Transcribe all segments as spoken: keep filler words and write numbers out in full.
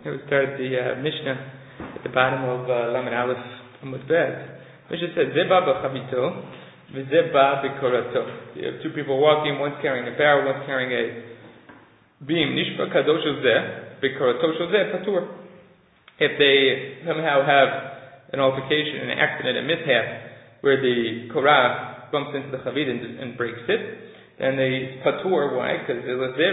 It was started the uh, Mishnah at the bottom of uh, Lamed Aleph Amud Bet. Mishnah says, Zeba b'chavito, v'zeba b'korato. You have two people walking, one's carrying a barrel, one's carrying a beam. Nishpa kadosh zeh, b'korato zeh patur. If they somehow have an altercation, an accident, a mishap, where the korah bumps into the chavit and, and breaks it, then they patur. Why? Because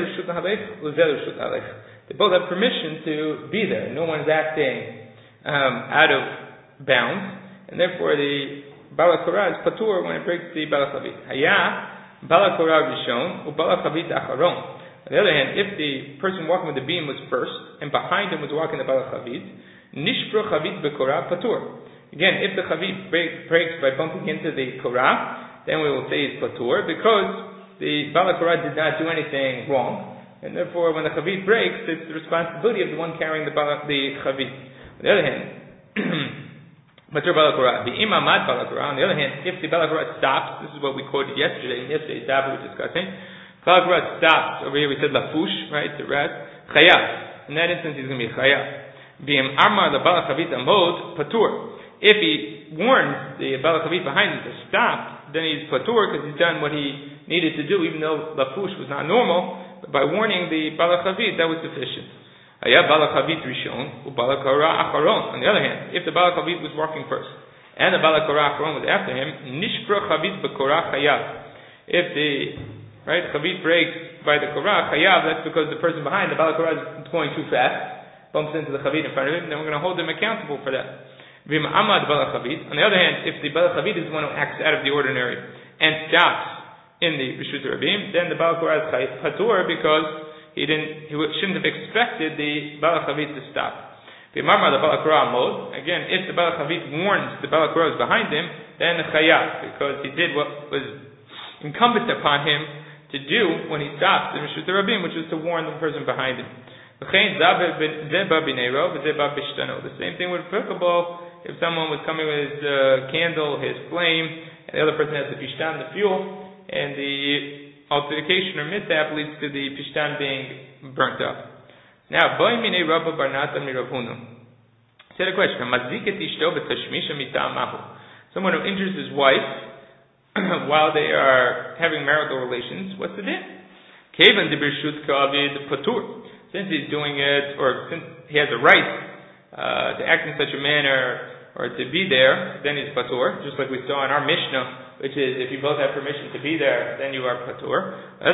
they both have permission to be there. No one's acting um, out of bounds, and therefore the bala korah is patur when it breaks the bala chavit. Haya bala korah rishon u bala chavit acharon. On the other hand, if the person walking with the beam was first, and behind him was walking the bala chavit, nishpro chavit bekorah patur. Again, if the chavit break, breaks by bumping into the korah, then we will say it's patur because the bala korah did not do anything wrong. And therefore, when the chavit breaks, it's the responsibility of the one carrying the bala, the chavit. On the other hand, matur bala korah, the imamad bala korah. On the other hand, if the bala korah stops, this is what we quoted yesterday. Yesterday's daf we were discussing. Bala korah stops. Over here we said lafush, right, to rest. Chayav. In that instance, he's going to be chayav. V'im amar the bala chavit amod patur. If he warns the bala chavit behind him to stop, then he's patur because he's done what he needed to do, even though lafush was not normal. By warning the bala chavit, that was sufficient. Aya bala chavit rishon, u bala korah acharon. On the other hand, if the bala chavit was walking first, and the bala korah acharon was after him, nishpra chavit bekorah chayav. If the right chavit breaks by the korah chayav, that's because the person behind the bala korah is going too fast, bumps into the chavit in front of him, then we're going to hold him accountable for that. Vim amad bala chavit. On the other hand, if the bala chavit is the one who acts out of the ordinary and stops in the Rishut Rabim, then the Bala Korah is patur because he didn't, he shouldn't have expected the Bala Chavit to stop. The Marmar the Bala Korah mode, again, if the Bala Chavit warns the Bala Korah is behind him, then the Chayav, because he did what was incumbent upon him to do when he stops in Rishut Rabim, which was to warn the person behind him. The same thing would be applicable if someone was coming with his uh, candle, his flame, and the other person has the pishtan, the fuel, and the altercation or mishap leads to the pishtan being burnt up. Now, boy mine Rabba Barnata mi Rav Huna. Said a question: Maziket ishto b'tashmisha mitamahu. Someone who injures his wife while they are having marital relations. What's the din? Kevan de birshut ka'avid patur. Since he's doing it, or since he has a right uh, to act in such a manner, or to be there, then he's patur. Just like we saw in our Mishnah, which is if you both have permission to be there, then you are patur. Or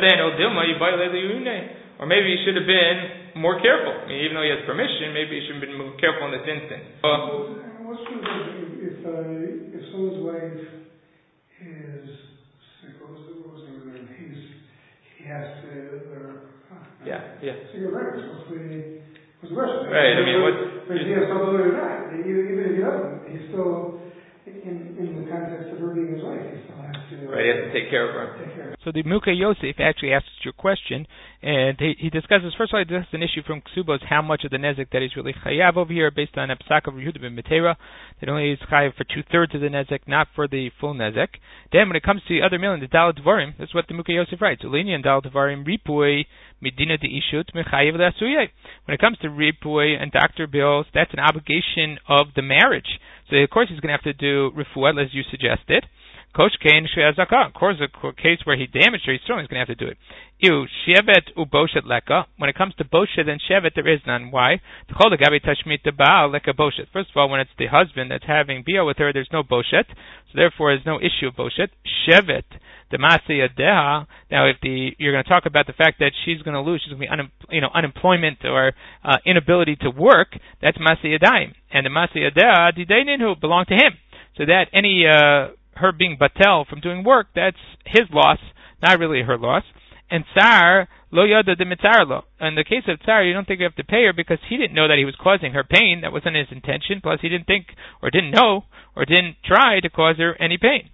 maybe he should have been more careful. I mean, even though he has permission, maybe he should have been more careful in this instance. Uh, What's true if uh, if someone's wife is sick, what was the what was the name? He's he has to uh, yeah yeah. So you're right. Mostly was worse. Right. I mean, what? But he has something to do that. Even if he doesn't, he's still. In, in the context of her being his wife, he still has to. Right, he has to take care of her. Take care of her. So the Muka Yosef actually asks your question, and he, he discusses, first of all, this is an issue from Ksubos, how much of the Nezek that he's really Chayav over here, based on a Psak of Yehuda ben Metera, that only is Chayav for two-thirds of the Nezek, not for the full Nezek. Then when it comes to the other million, the Dalet Dvarim, that's what the Muka Yosef writes. Ulini and Dalet Dvarim, Ripui, Medina de Ishut, Mechayev Le'asuyeh. When it comes to Ripui and doctor bills, that's an obligation of the marriage. So of course he's going to have to do refuah, as you suggested. Kosh Kain Shreazaka. Of course, a case where he damaged her, he's certainly going to have to do it. Ew, Shevet uboshet leka. When it comes to boshet and shevet, there is none. Why? T'chol legabi tashmit baal leka boshet. First of all, when it's the husband that's having bia with her, there's no boshet, so therefore there's no issue of boshet. Shevet, the masiyah deha. Now, if the you're going to talk about the fact that she's going to lose, she's going to be un, you know unemployment or uh, inability to work, that's masiyah daim, and the masiyah deha didainin who belong to him. So that any uh, her being batel from doing work, that's his loss, not really her loss. And tsar lo yada de mitzar lo. In the case of tsar, you don't think you have to pay her because he didn't know that he was causing her pain. That wasn't his intention. Plus, he didn't think or didn't know or didn't try to cause her any pain.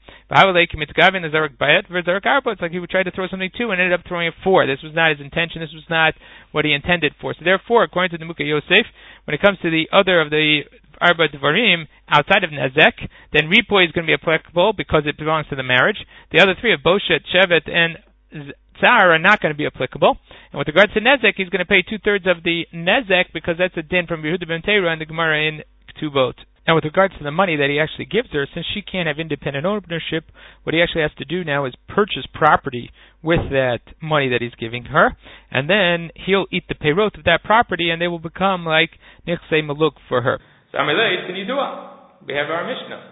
It's like he would try to throw something two and ended up throwing a four. This was not his intention. This was not what he intended for. So therefore, according to the Muka Yosef, when it comes to the other of the Arba Dvarim outside of Nezek, then Ripoy is going to be applicable because it belongs to the marriage. The other three of Boshet, Shevet, and tsar are not going to be applicable. And with regards to nezek, he's going to pay two-thirds of the nezek because that's a din from Yehuda ben Teira and the Gemara in Ketubot. Now, with regards to the money that he actually gives her, since she can't have independent ownership, what he actually has to do now is purchase property with that money that he's giving her, and then he'll eat the peirot of that property, and they will become like nichsei maluk for her. So, Amalei, can you do it? We have our Mishnah.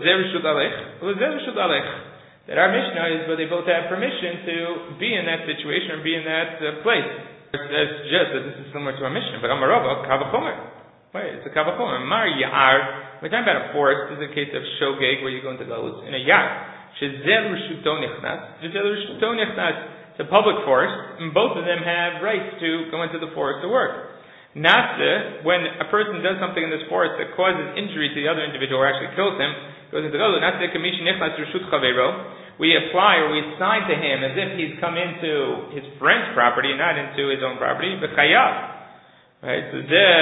That our Mishnah is where they both have permission to be in that situation or be in that uh, place. It's just that this is similar to our Mishnah, but Amarava, Kavachomer. Wait, it's a Kavachomer. Mar Ya'ar, we're talking about a forest. This is a case of Shogeg where you go into those. In a Ya'ar. Shezel Rishuto Nichnas. Shezel Rishuto Nichnas. It's a public forest, and both of them have rights to go into the forest to work. Nasa, when a person does something in this forest that causes injury to the other individual or actually kills him, goes into the other. Nasa Kamish Nichnas Rishut Chavero. We apply or we assign to him as if he's come into his friend's property, not into his own property, but chayav. Right? So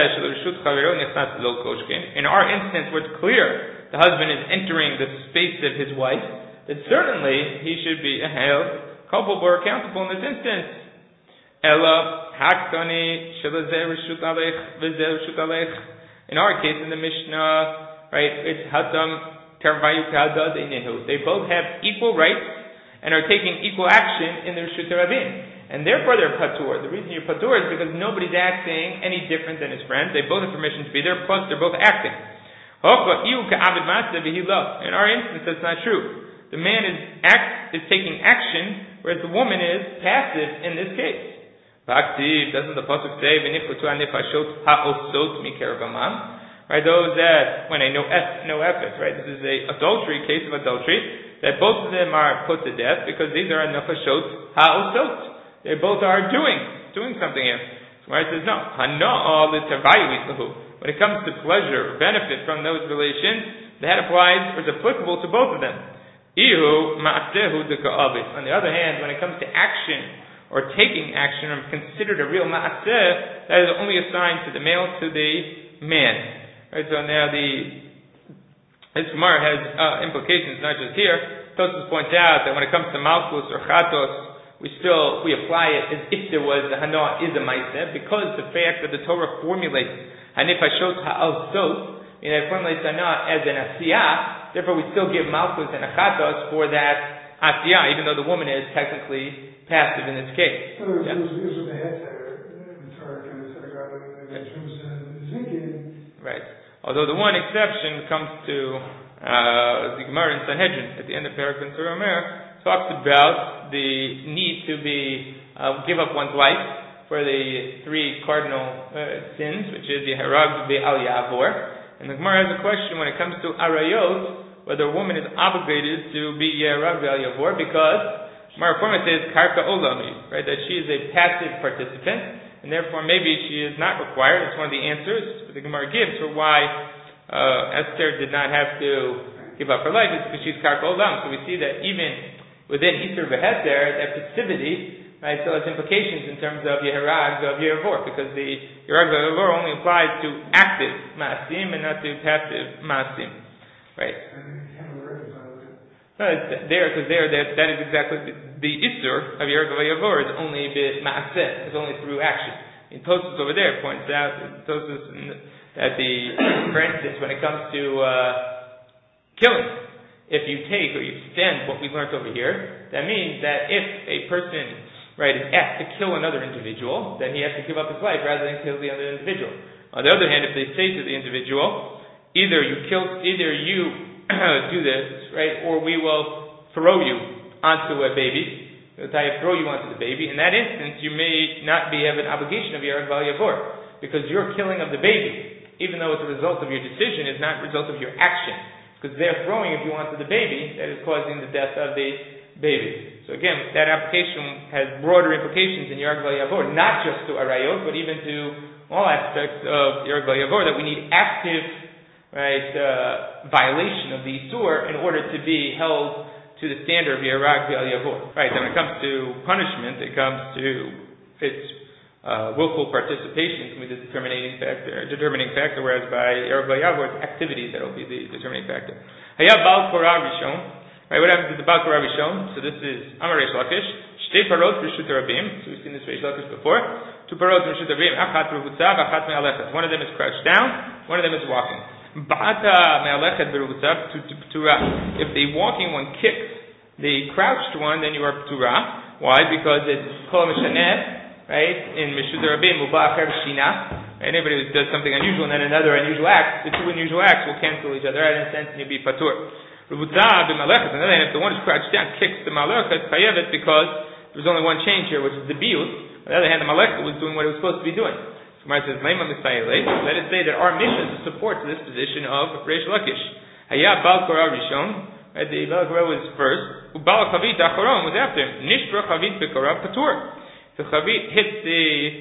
in our instance, where it's clear the husband is entering the space of his wife, that certainly he should be held culpable or accountable in this instance. Ella haktani shelazeh rishut alech v'zeh rishut alech. In our case, in the Mishnah, right, it's hatam. They both have equal rights and are taking equal action in the Rishut Rabin. And therefore they're patur. The reason you're patur is because nobody's acting any different than his friend. They both have permission to be there, plus they're both acting. In our instance, that's not true. The man is act is taking action, whereas the woman is passive in this case. Doesn't the pasuk say, right, those that, when I know F, no Ephes, right, this is a adultery, case of adultery, that both of them are put to death because these are nefashot ha'osot. They both are doing, doing something here. So Gemara says, no. When it comes to pleasure or benefit from those relations, that applies or is applicable to both of them. Ihu ma'asehu deka'avis. On the other hand, when it comes to action or taking action or considered a real ma'aseh, that is only assigned to the male, to the man. Right, so now the this Gemara has uh, implications not just here. Tosfos points out that when it comes to malchus or chatos, we still we apply it as if there was the hanoah is a ma'aseh, because the fact that the Torah formulates hanifashot ha'alsot, and it formulates hanoah as an asiyah. Therefore, we still give malchus and a chatos for that asiyah, even though the woman is technically passive in this case. So yeah. Right. Although the one exception comes to uh, the Gemara in Sanhedrin at the end of Perek Ben Tzur Omer, talks about the need to be uh, give up one's life for the three cardinal uh, sins, which is the Harag, the Al Yavor. And the Gemara has a question when it comes to Arayot, whether a woman is obligated to be Harag, the Al Yavor, because Gemara Forma says Karka Olami, right, that she is a passive participant. And therefore, maybe she is not required. It's one of the answers the Gemara gives for why uh, Esther did not have to give up her life. It's because she's karka olam. So we see that even within Isur V'Heter, that passivity, right, still has implications in terms of Yeharag of Yeravor, because the Yeharag of Yeravor only applies to active Maasim and not to passive Maasim. Right? No, it's there, because there, that, that is exactly the, the Isur of Yeharag of Yeravor is only bit Maaseh, it's only through action. In Tosfos over there points out Tosfos that the, for instance, when it comes to uh, killing, if you take or you extend what we learned over here, that means that if a person, right, is asked to kill another individual, then he has to give up his life rather than kill the other individual. On the other hand, if they say to the individual, either you kill, either you do this, right, or we will throw you onto a baby. I throw you onto the baby. In that instance, you may not be have an obligation of Yeharag Bal Yavor, because your killing of the baby, even though it's a result of your decision, is not a result of your action. Because they're throwing you onto the baby, that is causing the death of the baby. So again, that application has broader implications in Yeharag Bal Yavor, not just to Arayot, but even to all aspects of Yeharag Bal Yavor, that we need active, right, uh, violation of the Isur in order to be held to the standard of Yeharag Bal Yavor. Right, then when it comes to punishment, it comes to its uh, willful participation can be the determining factor, determining factor, whereas by Yeharag Bal Yavor, it's activities that will be the determining factor. Hayab Bal Korah Rishon. Right, what happens to the Bal Korah Rishon? So this is Amar Reish Lakish. Shtei parot b'reshut rabim. So we've seen this Reish Lakish before. Two parot b'reshut rabim. Achat revutza, achat me'alechet. One of them is crouched down. One of them is walking. Ba'ata me'alechet b'revutza p'tura. If the walking one kicks the crouched one, then you are p'tura. Why? Because it's kol mishaneh, right? In Reshut rabim, mubah acher shina. Anybody who does something unusual and then another unusual act, the two unusual acts will cancel each other out in a sense, and you'll be patur. Revutza b'malechet. On the other hand, if the one who's crouched down kicks the malechet, chayevet, because there's only one change here, which is the biut. On the other hand, the malechet was doing what it was supposed to be doing. Gemara says, "Lema misayele." Let it say that our mission is to support to this position of Reish Lakish. Haya bal korah rishon. Right, the bal korah was first. Ubal chavit acharon was after him. Nishbra chavit b'korah patur. The chavit hits the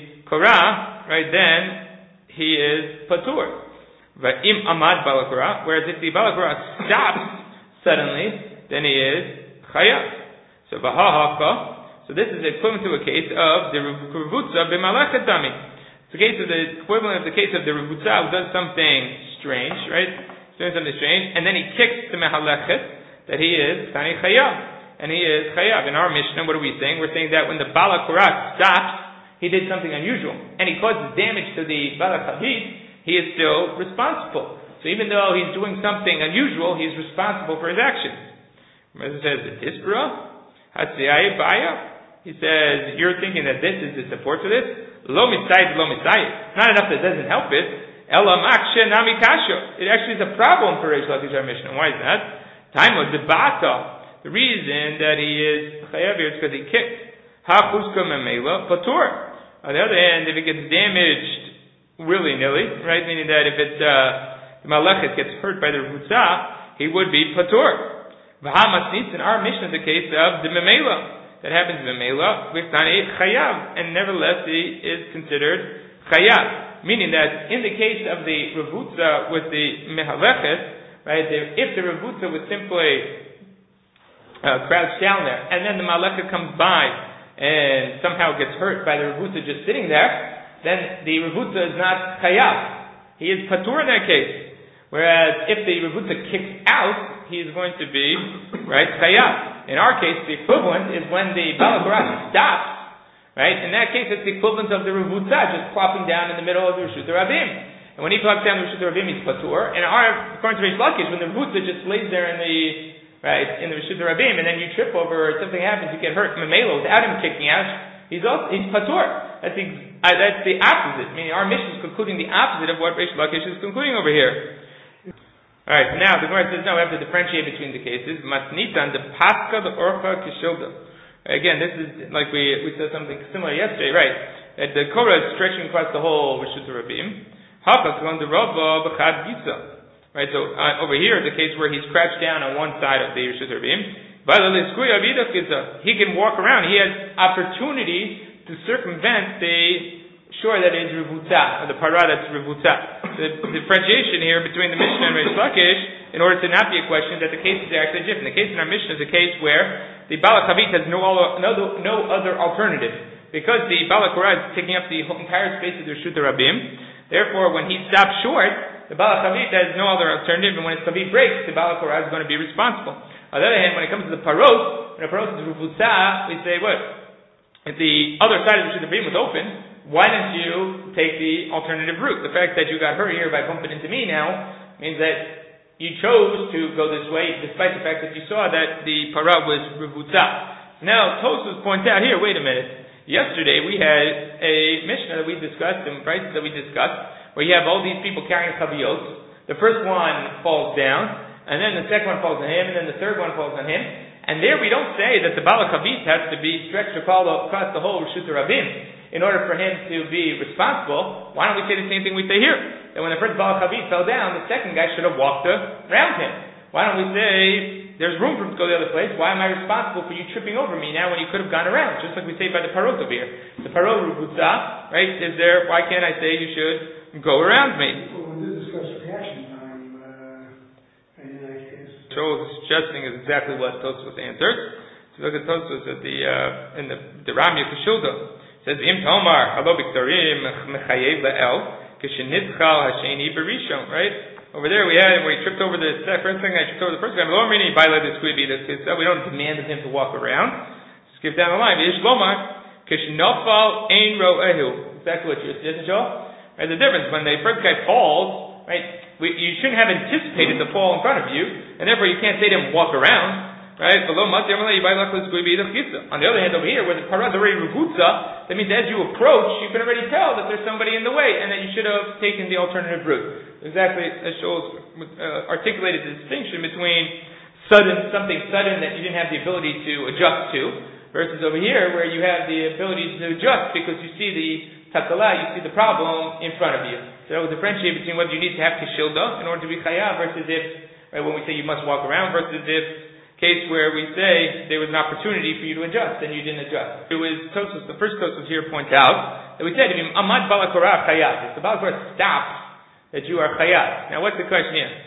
korah, right then he is patur. Va'im amad bal korah. Whereas if the bal korah stops suddenly, then he is chayav. So v'hahaka. So this is equivalent to a case of the revutza b'malechet dami. It's a case of the equivalent of the case of the revutza who does something strange, right? He's doing something strange, and then he kicks the mehalechet, that he is tani chayav, and he is chayav. In our Mishnah, what are we saying? We're saying that when the bala korah stops, he did something unusual, and he causes damage to the bala chavit, he is still responsible. So even though he's doing something unusual, he's responsible for his actions. As it says, the Tisbra, Hatziyai Baya. He says, you're thinking that this is the support for this? Lo misayit, lo misayit. Not enough that it doesn't help it. Ela makshe nami kasho. It actually is a problem for Reish Lakish our Mishnah. Why is that? Time of debata. The reason that he is chayav here is because he kicked. Ha chuska memela patur. On the other hand, if it gets damaged willy-nilly, right, meaning that if it's, uh, the malechet gets hurt by the revutza, he would be patur. V'hamasnitz, in our Mishnah, the case of the memela. That happens in memela, with tani chayav, and nevertheless he is considered chayav. Meaning that in the case of the revutza with the mehalechet, right, if the revutza was simply uh, crouched down there, and then the malechet comes by and somehow gets hurt by the revutza just sitting there, then the revutza is not chayav. He is patur in that case. Whereas if the revutza kicks out, he is going to be, right, chayav. In our case, the equivalent is when the bala korah stops, right? In that case, it's the equivalent of the revutza just plopping down in the middle of the Reshut Rabim. And when he plops down the Reshut Rabim, he's patur. And our, according to Reish Lakish, when the revutza just lays there in the, right, in the Reshut Rabim, and then you trip over, or something happens, you get hurt memelo without him kicking out, he's also, he's patur. That's the, uh, that's the opposite. Meaning our mission is concluding the opposite of what Reish Lakish is concluding over here. Alright, so now the Gemara says, no, we have to differentiate between the cases. Matnitan, the paska, the orcha, kishilda. Again, this is like we we said something similar yesterday, right? That the korah is stretching across the whole Reshut Rabim. Hapas on the rava b'chad gisa. Right, so uh, over here, the case where he's crouched down on one side of the Reshut Rabim. He can walk around. He has opportunity to circumvent the shore that is revutza, or the parah that's revutza. The, the differentiation here between the Mishnah and Reish Lakish, in order to not be a question, that the cases are actually different. The case in our Mishnah is a case where the bala chavit has no, no, no other alternative. Because the bala korah is taking up the entire space of the Reshut Rabim, therefore when he stops short, the bala chavit has no other alternative, and when his chavit breaks, the bala korah is going to be responsible. On the other hand, when it comes to the parot, when a parot is revutza, we say, what? If the other side of the Reshut Rabim was open, why didn't you take the alternative route? The fact that you got hurt here by bumping into me now means that you chose to go this way, despite the fact that you saw that the parah was revutza. Now, Tosfos points out here, wait a minute. Yesterday we had a Mishnah that we discussed, and prices that we discussed, where you have all these people carrying chaviyot. The first one falls down, and then the second one falls on him, and then the third one falls on him. And there we don't say that the bala chavit has to be stretched across the whole Reshut Rabim in order for him to be responsible. Why don't we say the same thing we say here? That when the first bala chavit fell down, the second guy should have walked around him. Why don't we say there's room for him to go the other place? Why am I responsible for you tripping over me now when you could have gone around? Just like we say by the parot over here. The parot revutza, right? Is there? Why can't I say you should go around me? Well, we did discuss reaction time uh, in that case. Joel is suggesting is exactly what Tosfos answered. So look at Tosfos at the uh, in the the Ramya Kishilda. It says Im Tomar Halo Biktarim Mechayev La'el Kishenitchal Hasheni Berishon. Right over there we had where he tripped over the first thing I tripped over the first guy. We don't demand of him to walk around. skip down the line. V'yish lomar kishnofal ein ro'ehu. Exactly what you're saying, Joe. Right, the difference when the first guy falls, right? We, you shouldn't have anticipated the fall in front of you, and therefore you can't say to him walk around, right? Below on the other hand, over here, where the parah is already revutza, that means as you approach, you can already tell that there's somebody in the way, and that you should have taken the alternative route. Exactly, that shows uh, articulated the distinction between sudden something sudden that you didn't have the ability to adjust to, versus over here where you have the ability to adjust because you see the takala, you see the problem in front of you. So that will differentiate between whether you need to have kishilda in order to be chayav versus if, right, when we say you must walk around, versus if case where we say there was an opportunity for you to adjust and you didn't adjust. It was Tosos, the first Tosos here points out that we said if amad balakora chayav, if the balakora stops, that you are chayav. Now what's the question here?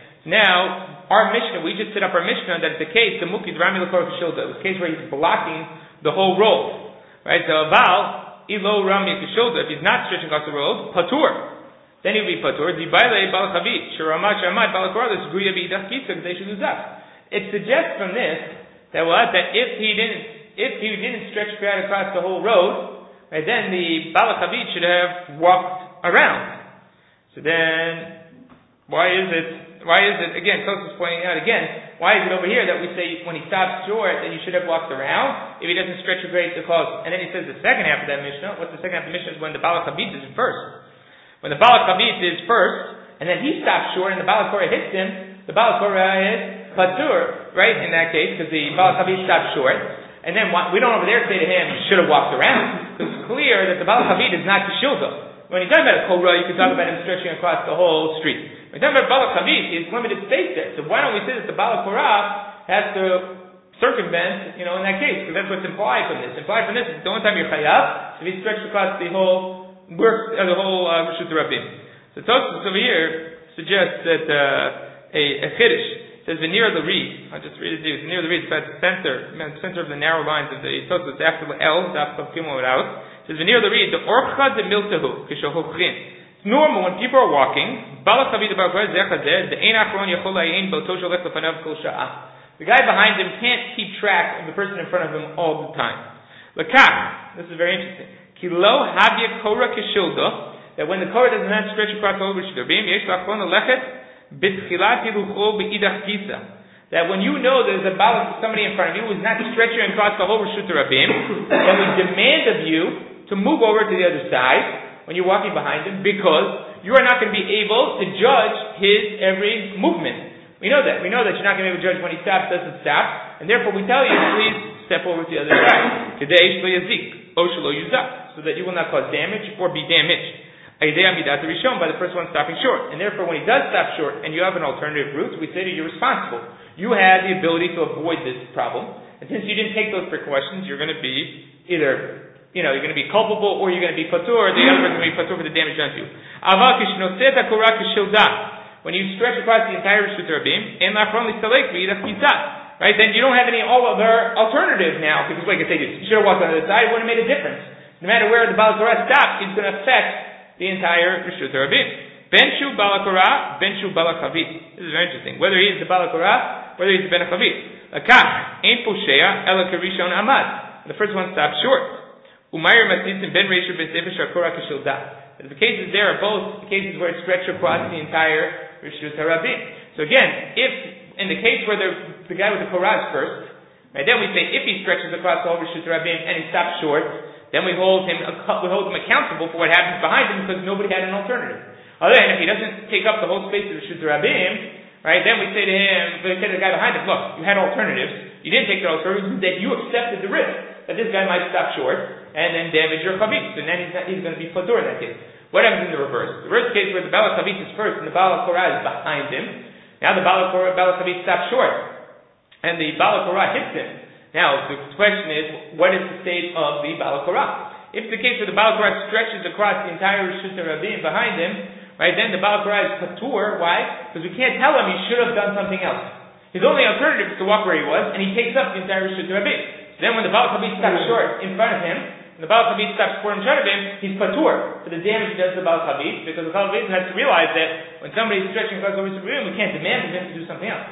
Now our Mishnah, we just set up our Mishnah that it's the case the mukid rami lakor kishilda. It was a case where he's blocking the whole road, right? So aval. Ilo Rami Kishilda, if he's not stretching across the road, patur. Then he'll be patur. Dibaile Balachavit, Shiramat Shamad Balakora, Guya Bidach Kisa, they should do that. It suggests from this that what that if he didn't if he didn't stretch out across the whole road, right, then the Balachavit should have walked around. So then why is it why is it again, Tosus is pointing out again, why is it over here that we say when he stops short that you should have walked around if he doesn't stretch a great the close? And then he says the second half of that Mishnah, what's the second half of the Mishnah is when the Balak Habit is first. When the Balak Habit is first, and then he stops short and the Balak Korah hits him, the Balak Korah is patur, right, in that case, because the Balak Habit stops short. And then we don't over there say to him, you should have walked around. Because it's clear that the Balak Habit is not Kishilda. When you're talking about a Korah, you can talk about him stretching across the whole street. When you're talking about Balak Habit, he's limited space there. So why don't we say that the Balak Korah has to circumvent, you know, in that case, because that's what's implied from this. Implied from this is the only time you're chayav, if he stretched across the whole work, uh, the whole Rishut Rabbim. So Tosfos over here suggests that uh, a, a chiddush says veneer the reed. I'll just read it to you. Veneer the reed is at the center, the center of the narrow lines of the Tosfos after the L, Daf Chav Gimel out. It says veneer the reed. The orcha de miltahu kishochochin. It's normal when people are walking. Balak Chavid Balak Zechazeh. The ein achron yachol ayin boto sholech lefanav kol sha'ah. The guy behind him can't keep track of the person in front of him all the time. Lakach, this is very interesting. Kilo havya korah kishilda, that when the korah does not stretch across the whole Rishut Rabim, yesh lachon alechet bitchilat hilucho beidach kisa. That when you know there's a balak, somebody in front of you who is not stretching across the whole Rishut Rabim, then we demand of you to move over to the other side when you're walking behind him, because you are not going to be able to judge his every movement. We know that. We know that you're not going to be able to judge when he stops, doesn't stop, and therefore we tell you, please step over to the other side. Today, shlo yazik, o shlo yuzak, so that you will not cause damage or be damaged. Aidei amidat rishon, by the first one stopping short. And therefore, when he does stop short and you have an alternative route, we say to you, you're responsible. You had the ability to avoid this problem, and since you didn't take those precautions, you're going to be either, you know, you're going to be culpable or you're going to be patur, or the other person going to be patur for the damage done to you. Aval kishnoseta korah kishilda. When you stretch across the entire Rishut Rabim, and lachron listalek v'idach kisah, right? Then you don't have any all other alternatives now, because like I said, you should have walked on the other side. It wouldn't have made a difference. No matter where the Balak Korah stops, it's going to affect the entire Rishut Rabim. Benshu Balak Korah, Benshu Balak Chavit. This is very interesting. Whether he is the Balak Korah, whether he's the Ben Chavit. Lakach ein poshea ela kerishon amad. The first one stops short. Umayr masisim ben reishu b'sefer shakora kishilda. The cases there are both cases where it stretched across the entire Rishut Rabim. So again, if in the case where the, the guy with the Korah is first, right, then we say if he stretches across the whole Rishut Rabim and he stops short, then we hold him we hold him accountable for what happens behind him because nobody had an alternative. Other than if he doesn't take up the whole space of Rishut Rabim, right, then we say to him, we say to the guy behind him, look, you had alternatives, you didn't take the alternatives, that you accepted the risk that this guy might stop short and then damage your chavit. So then he's, not, he's going to be patur in that case. What happens in the reverse? The reverse case where the Balak Chavit is first and the Balak Korah is behind him. Now the Balak Korah, Balak Chavit stops short, and the Balak Korah hits him. Now the question is, what is the state of the Balak Korah? If the case where the Balak Korah stretches across the entire Rishut Rabim behind him, right, then the Balak Korah is patur. Why? Because we can't tell him he should have done something else. His only alternative is to walk where he was, and he takes up the entire Rishut Rabim. So then when the Balak Chavit stops short in front of him, and the Balak Chavit stops short in front of him, he's patur for the damage he does to the Balak Chavit, because the Balak Chavit has to realize that when somebody is stretching across the Rishut Rabim, we can't demand of him to do something else.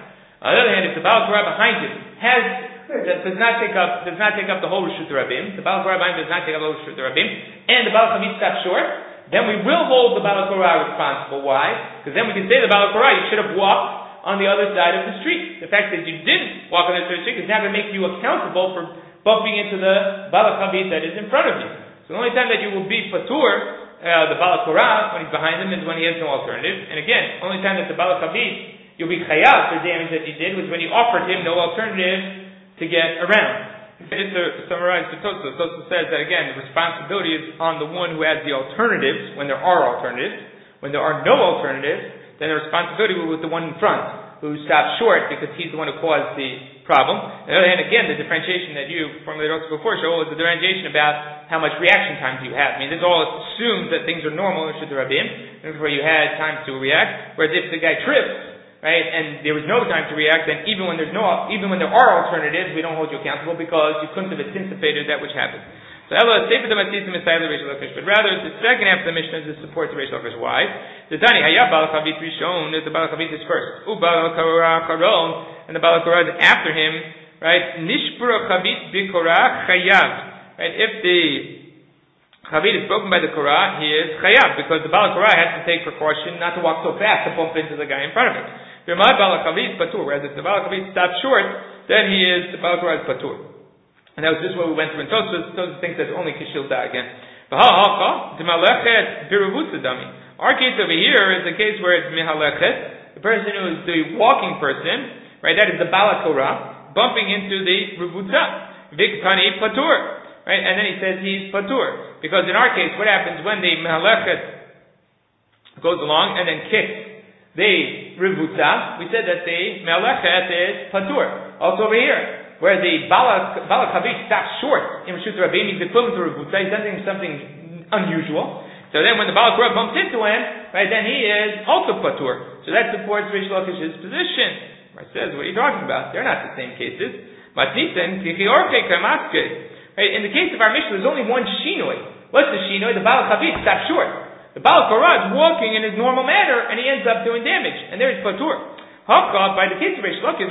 On the other hand, if the Baal Korah behind him has does not take up does not take up the whole Reshut Rabim, the Baal Korah behind him does not take up the whole Reshut Rabim, and the Baal Chavit stops short, then we will hold the Baal Korah responsible. Why? Because then we can say the Baal Korah, you should have walked on the other side of the street. The fact that you didn't walk on the other side of the street is now going to make you accountable for bumping into the Baal Chavit that is in front of you. So the only time that you will be patur, uh, the Baal Korah, when he's behind him, is when he has no alternative. And again, only time that the Baal Chavit you'll be chayav for damage that you did was when you offered him no alternative to get around. Just to summarize the Tosfos, Tosfos says that again, the responsibility is on the one who has the alternatives when there are alternatives. When there are no alternatives, then the responsibility will be with the one in front who stopped short because he's the one who caused the problem. On the other hand, again, the differentiation that you formulated also before, Shaul, is the differentiation about how much reaction time do you have. I mean, this all assumes that things are normal in Reshut Rabim, where you had time to react, whereas if the guy trips, right, and there was no time to react, then even when there's no, even when there are alternatives, we don't hold you accountable because you couldn't have anticipated that which happened. So Ella, Sefer the Matzisim is Taylor Reish Lakish, but rather the second half of the Mishnah is to support the Reish Lakish. Why? The Tani Hayab Baal Chavit Rishon is the Baal Chavit is first. U Baal Korah Charon, and the Baal Korah is after him. Right? Nishpura Chavit Bikorah Chayav. Right? If the Chavit is broken by the Korah, he is Chayav because the Baal Korah has to take precaution not to walk so fast to bump into the guy in front of him. My Baal Chavit Patur, whereas if the Baal Chavit stops short, then he is the Baal Korah is Patur. And that was just what we went through in Tosfos. Tosfos thinks that's only Kishil Da again. Our case over here is the case where it's Mihalechet, the person who is the walking person, right? That is the Baal Korah, bumping into the Revutza. Vikpani Patur. Right? And then he says he's Patur. Because in our case, what happens when the Mihalechet goes along and then kicks the Revutza? We said that the Mihalechet is Patur. Also over here, where the Baal Chavit stops short in Reshut Rabim, he's equivalent to Revutza, he's done something unusual. So then when the Baal Korah bumps into him, right, then he is also Patur. So that supports Reish Lakish's position. Right, says, what are you talking about? They're not the same cases. Right, in the case of our Mishnah, there's only one Shinoi. What's the Shinoi? The Baal Chavit stops short. The Baal Korah is walking in his normal manner, and he ends up doing damage. And there is Patur. Hakka, by the case of Reish Lakish,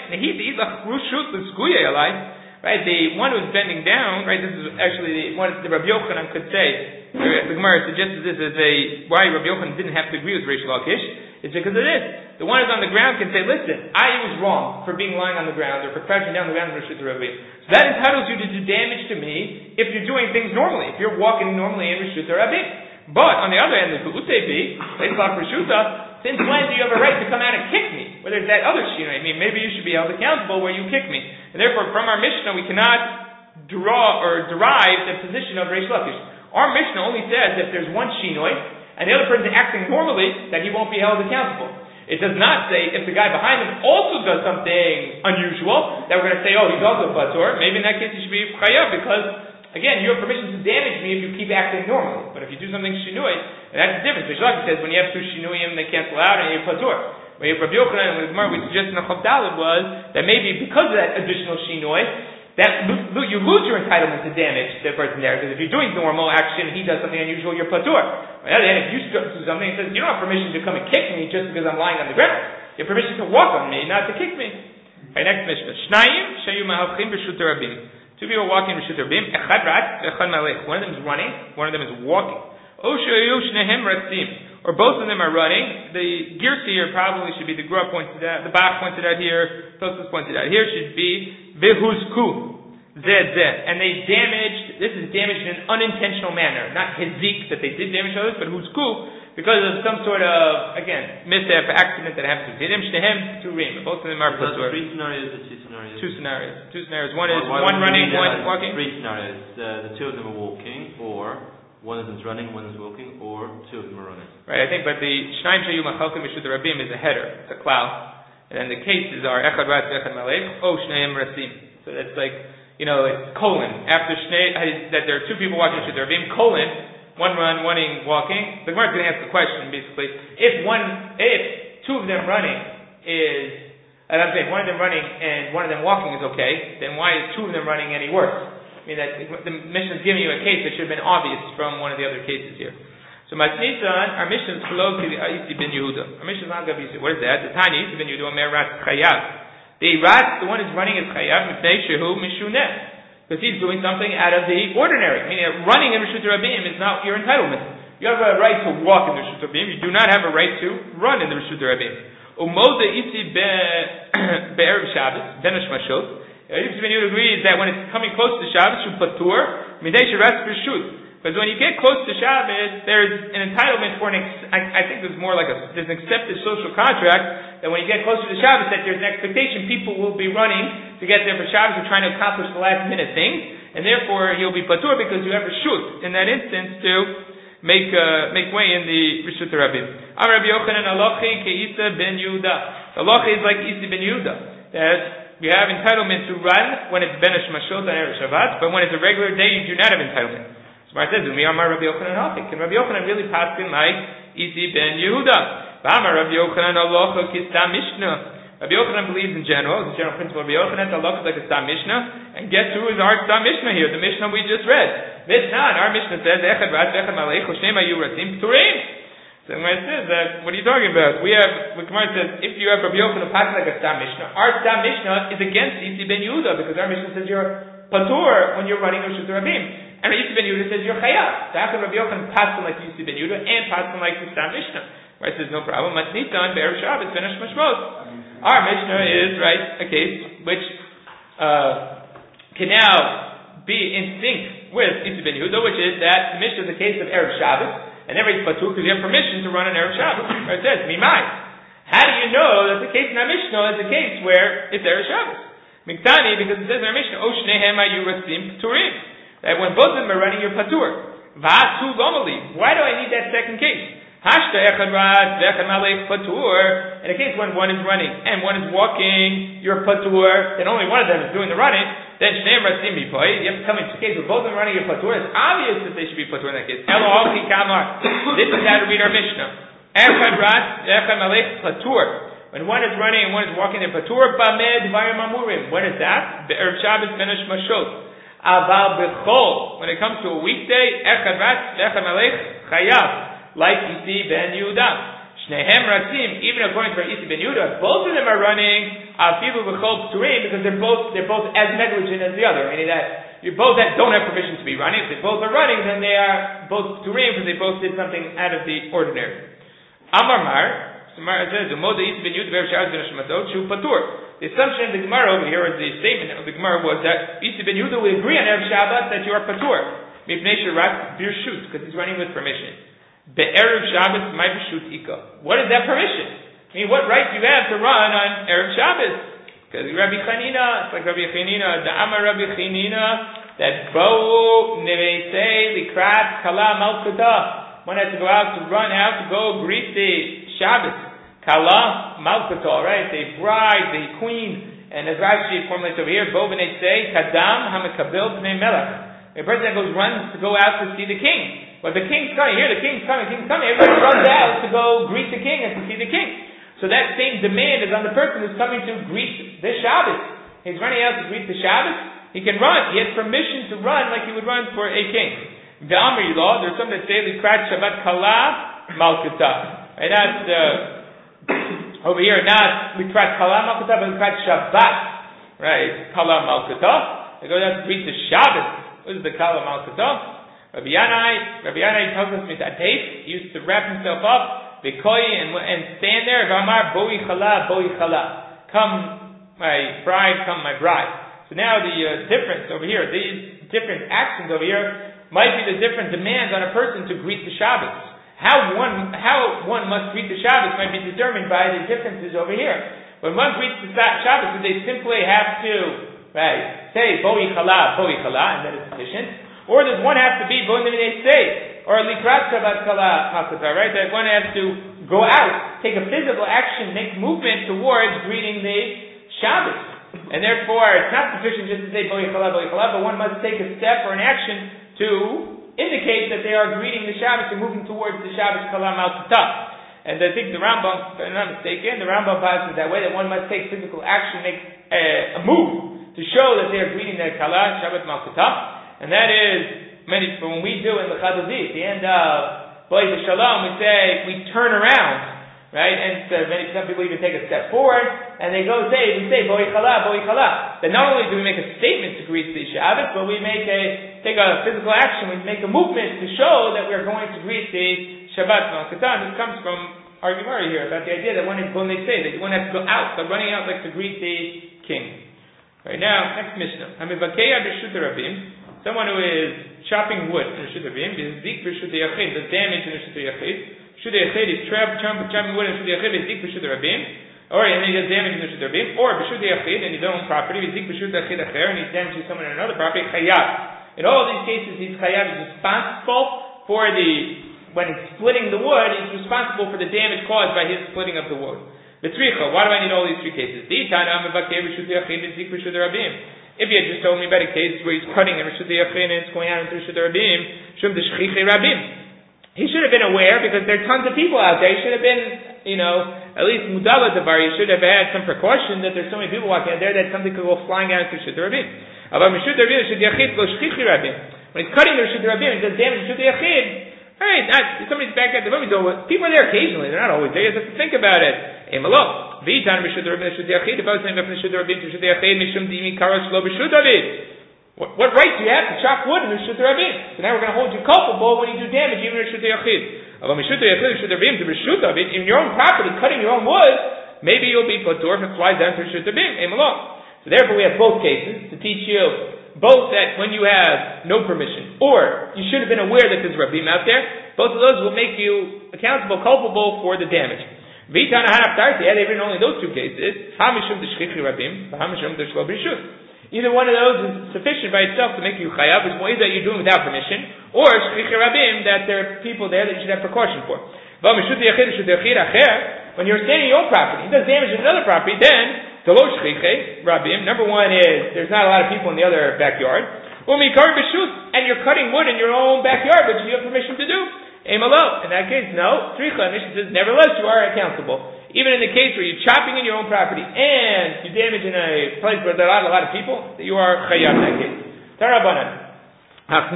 right, the one who's bending down, right, this is actually the one the Rabbi Yochanan could say, the Gemara suggests this is a, why Rabbi Yochanan didn't have to agree with Reish Lakish, is because of this. The one who's on the ground can say, listen, I was wrong for being lying on the ground, or for crouching down on the ground in Reshut Rabim. So that entitles you to do damage to me if you're doing things normally, if you're walking normally in Reshut Rabim. But, on the other hand, the Ku'utebi, since when do you have a right to come out and kick me? Whether it's that other Shinoi, I mean, maybe you should be held accountable where you kick me. And therefore, from our Mishnah, we cannot draw or derive the position of Reish Lakish. Our Mishnah only says if there's one Shinoi, and the other person acting normally, that he won't be held accountable. It does not say if the guy behind him also does something unusual, that we're going to say, oh, he's also Patur. Maybe in that case he should be Chayav, because again, you have permission to damage me if you keep acting normally. But if you do something shinui, and that's the difference. Reish Lakish says when you have two shinuim, they cancel out and you're patur. When you have Rabbi Yochanan and with Gemara, we suggested in the Chav Daled was that maybe because of that additional shinui, that you lose your entitlement to damage the person there. Because if you're doing normal action and he does something unusual, you're patur. On the other hand, if you do something and says you don't have permission to come and kick me just because I'm lying on the ground, you have permission to walk on me, not to kick me. Okay, next Mishnah. Shnayim shayu mahavchim b'shut rabim. Two people walking in Reshut Rabim. Echad rat, echad malech. One of them is running, one of them is walking. Or both of them are running. The Girsi here probably should be, the Gra pointed out, the Bach pointed out here, Tosfos pointed out here, should be Vehuzku. Zed zed. And they damaged, this is damaged in an unintentional manner. Not hizik, that they did damage others, but Huzku, because of some sort of, again, mishap, accident that happened to them. Shnehem, two rim. Both of them are Patur. Three scenarios or two scenarios? Two scenarios. Two scenarios. One is why, why one running, one walking. Three scenarios. Uh, the two of them are walking, or one of them's running, one is walking, or two of them are running. Right, I think, but the Shnayim Shayu Machalkim B'Shut Rabim is a header. It's a cloud. And then the cases are Echad Rat, Echad Malech, O Shnehem Rasim. So that's like, you know, it's colon. After Shnei, that there are two people walking B'Shut Rabim, colon, one run, one walking. The Gemara is going to ask the question, basically. If one, if two of them running is, I'm saying one of them running and one of them walking is okay, then why is two of them running any worse? I mean, that the Mishnah is giving you a case that should have been obvious from one of the other cases here. So Matnitan, our mission is below to the Isi ben Yehuda. Our mission is not going to be what is that? The tiny Isi ben Yehuda Omer Rat Chayav. The rat, the one who's running is Chayav Mipnei Shehu Mishuneh, because he's doing something out of the ordinary. Meaning, running in Rishut Rabim is not your entitlement. You have a right to walk in the Rishut Rabim. You do not have a right to run in the Rishut Rabim. Umoda Isi be'erev Shabbos ben Hashmashot. Isi ben Yehuda agrees that when it's coming close to Shabbos, you patur midei sheratz b'rshut. Because when you get close to Shabbos, there's an entitlement for an, ex- I, I think there's more like a, there's an accepted social contract that when you get closer to Shabbos, that there's an expectation people will be running to get there for Shabbos and trying to accomplish the last minute things, and therefore he'll be patur because you have a shoot in that instance to make uh, make way in the Rishut Rabim. Amar Rabbi Yochanan Alochi Ke'isa ben Yehuda. The Alochi is like Isa ben Yehuda, that you have entitlement to run when it's Ben Hashmashot on Erev Shabbat, but when it's a regular day, you do not have entitlement. So Mar says, "Umi Amar Rabbi Yochanan Hafik." Can Rabbi Yochanan really pass him like Isi ben Yehuda? Amar Rabbi Yochanan Alocha Kistam Mishnah. Rabbi Yochanan believes in general, as a general principle. Rabbi Yochanan Alocha is like a Stam Mishnah, and guess who is our Stam Mishnah here? The Mishnah we just read. Mishnah, our Mishnah says, "Echad Rat Echad Malech Hoshem Ayu Ratzim Turim." So the Gemara says that, what are you talking about? We have, the Gemara says, if you have Rabbi Yochanan passing like a Stam Mishnah, our Stam Mishnah is against Isi ben Yehuda, because our Mishnah says you're patur when you're running Rishut Rabim. And Yisi ben Yehuda says you're chayav. So how can Rabbi Yochanan pass them like Yisi ben Yehuda and pass them like the Stam Mishnah? Right, says no problem. Matnitan be'erev Shabbos ben Hashmashmot. Our Mishnah is right a case which uh, can now be in sync with Yisi ben Yehuda, which is that the Mishnah is a case of erev Shabbos, and everybody's patur because you have permission to run an erev Shabbos. Right, it says mimai. How do you know that the case in our Mishnah is a case where it's erev Shabbos? Miktani, because it says in our Mishnah, O shnehem ayu ratzim pturim. That when both of them are running, you're patur. Va'atu lomali. Why do I need that second case? Hashta echad rat ve'echad malech patur. In a case when one is running and one is walking, you're patur, and only one of them is doing the running, then shneim ratzim mipoy. You have to come into a case where both of them are running, you're patur. It's obvious that they should be patur in that case. Elo alchi kamar. This is how to read our Mishnah. Echad rat ve'echad malech patur. When one is running and one is walking, they're patur. Bamed vayim amurim. When is that? Be'erev Shabbos ben Hashmashot. Aval b'chol. When it comes to a weekday, echad rat, echad malech, chayav, like Isi ben Yehuda. Shnehem ratzim, even according to Isi ben Yehuda, both of them are running afilu b'chol p'turim because they're both they're both as negligent as the other. Meaning that you both have, don't have permission to be running. If they both are running, then they are both p'turim because they both did something out of the ordinary. Amar Mar, Mar says, "Umoda Isi ben Yehuda be'erev Shabbos ben Hashmashot shu patur." The assumption of the Gemara over here, or the statement of the Gemara, was that Isi ben Yehuda would agree on Erev Shabbat that you are patur. Mipnei sherat birshut, because he's running with permission. Be'erev Shabbos my birshut ika. What is that permission? I mean, what right do you have to run on Erev Shabbos? Because Rabbi Chanina, it's like Rabbi Chanina, the Amar Rabbi Chanina, that bo neveisei likrat kala malkuta. One has to go out to run out to go greet the Shabbos. Kala malkato, right? The bride, the queen, and as Rashi formulates over here, bo b'nei say kadam hamekabel b'nei melech. A person that goes runs to go out to see the king. But the king's coming here, the king's coming, the king's coming. Everybody runs out to go greet the king and to see the king. So that same demand is on the person who's coming to greet the Shabbos. He's running out to greet the Shabbos. He can run. He has permission to run like he would run for a king. The Amri law, there's some that say likrat Shabbat kala malkata. Right? That's uh, over here, not likrat kala malkata, but likrat Shabbat, right? Kala malkata. They go down to greet the Shabbos. What is the kala malkata? Rabbi Yanai, Rabbi Yanai tells us mitatef. He used to wrap himself up, bikoy, and and stand there. V'amar boi chala, boi chala. Come, my bride, come, my bride. So now the uh, difference over here, these different actions over here, might be the different demands on a person to greet the Shabbos. How one how one must greet the Shabbos might be determined by the differences over here. When one greets the Shabbos, do they simply have to right say boi chala, boi chala, and that is sufficient? Or does one have to be boi neminei say or likrat Shabbat kala makata, right? That one has to go out, take a physical action, make movement towards greeting the Shabbos. And therefore, it's not sufficient just to say boi chala, boi chala, but one must take a step or an action to indicate that they are greeting the Shabbos and moving towards the Shabbos Kalam Al-Kitah. And I think the Rambam, if I'm not mistaken, the Rambam passes that way, that one must take physical action, make a, a move to show that they are greeting their Kala, Shabbat Mal-Kitah. And that is, many, when we do in the Chadudi, at the end of Boy, the shalom, we say, we turn around, right? And so many, some people even take a step forward, and they go say, we say, Boy chala, Boy chala. That not only do we make a statement to greet the Shabbos, but we make a, take a physical action, we make a movement to show that we're going to greet the Shabbat Malkatan. This comes from our Gemara here, about the idea that when, it, when they say that you want to have to go out, so running out like to greet the king. Right now, next Mishnah. Hamivakeya b'shut rabim. Someone who is chopping wood in Rishut Rabim, Zik Rishut Yachid, does damage in Rishut Yachid. Rishut Yachid is chopping wood in Rishut Yachid, Zik Rishut Rabim, or and he does damage in Rishut Rabim, or Rishut Yachid in his own property, Zik Rishut Yachid Acher, and he's damaging someone in another property, Chayav. In all of these cases, he's Chayav is responsible for the, when he's splitting the wood, he's responsible for the damage caused by his splitting of the wood. V'tzricha, why do I need all these three cases? D'itana Mevakeh Rishut Yachid, Zik Rishut Rabim. If you had just told me about a case where he's cutting in Rishut Yachid and it's going out into Rishut Rabim, Shum D'Shchichei Rabim. He should have been aware because there are tons of people out there. He should have been, you know, at least Mudala Davar. He should have had some precaution that there's so many people walking out there that something could go flying out into Rishut Rabim. When he's cutting the Rishut Rabim, he does damage to Rishut Yachid. Hey, not, somebody's back at the room. People are there occasionally. They're not always there. You have to think about it. Emelo. V'itan b'shut rabim b'shut yachid. If I was saying b'shut rabim b'shut yachid, mishum dimi karos lo b'shut rabim. What right do you have to chop wood in b'shut rabim? So now we're going to hold you culpable when you do damage even in b'shut yachid. But b'shut yachid b'shut rabim to b'shut rabim in your own property, cutting your own wood, maybe you'll be patur if it flies down to b'shut rabim. Emelo. So therefore, we have both cases to teach you both that when you have no permission, or you should have been aware that there's rabim out there. Both of those will make you accountable, culpable for the damage. Vitana Hanaftarti, yeah, they've written only those two cases. Hamishum D'Shchichi Rabim, Hamishum D'Shlo B'Rishut. Either one of those is sufficient by itself to make you chayav, which ways that you're doing without permission, or Shchichi Rabim, that there are people there that you should have precaution for. When you're standing in your own property, it does damage to another property, then, Tolo Shchichi Rabim, number one is, there's not a lot of people in the other backyard, and you're cutting wood in your own backyard, which you have permission to do. Emalo. In that case, no. Tzricha, Mishnah says, nevertheless, you are accountable. Even in the case where you're chopping in your own property and you damage in a place where there are a lot of people, you are chayav in that case. Tarabanan.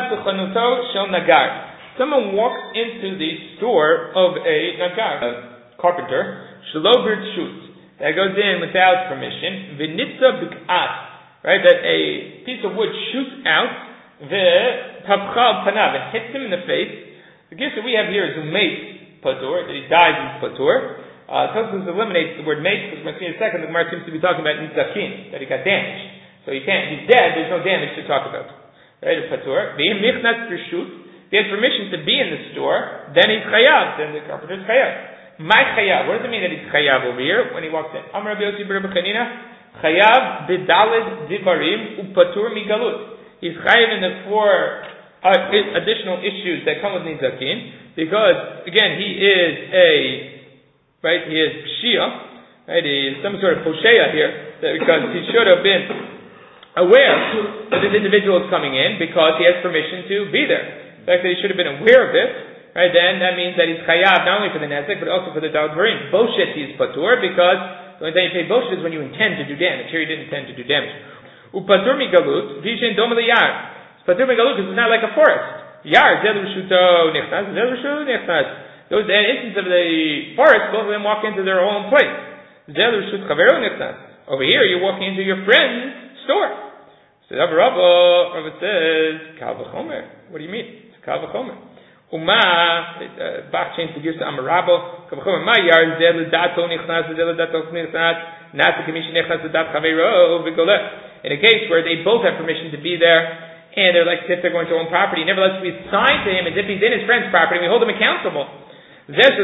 Someone walks into the store of a nagar, a carpenter, shelo b'rshut, that goes in without permission, v'nitza b'k'at, right, that a piece of wood shoots out, v'tapcha panav, and hits him in the face. The gift that we have here is umet patur, that he dies in patur. Uh, Tosfos eliminates the word mate, because we're going to see in a second the Gemara seems to be talking about nitzakin, that he got damaged. So he can't, he's dead, there's no damage to talk about. Right, a patur. V'im michnat b'rshut, if he has permission to be in the store, then he's chayav, then the carpenter's chayav. My chayav, what does it mean that he's chayav over here, when he walks in? Amar Rabbi Yossi bar Chanina, chayav b'daled divarim upatur migalut. He's chayav in the four Uh, additional issues that come with Nizakin, because again he is a right, he is Pshia, right? He is some sort of Posheya here, because he should have been aware that this individual is coming in because he has permission to be there. The fact that he should have been aware of this, right? Then that means that he's chayav not only for the Nezek but also for the Dalvarim. Boshet he is patur because the only time you pay Boshet is when you intend to do damage. Here he didn't intend to do damage. Upatur migalut vishen dom liyar. Patur megaluk is not like a forest. Yar, Zel Rishuto Nichnas, Zel Rishuto Nichnas. Those the instance of the forest, both of them walk into their own place. Zel Rishut Chavero Nichnas. Over here, you're walking into your friend's store. So Rabbi Rabbi says, Kal v'chomer. What do you mean? It's Kal v'chomer. Uma, Bach changed the gears to Amarabo. Kal v'chomer. Ma Yar, Zel Dato Nichnas, Zel Dato Nichnas. Nasa Kamish Nichnas, Dat Chavero V'goleh. In a case where they both have permission to be there, and they're like as if they're going to own property. Nevertheless, we assign to him as if he's in his friend's property. We hold him accountable. In case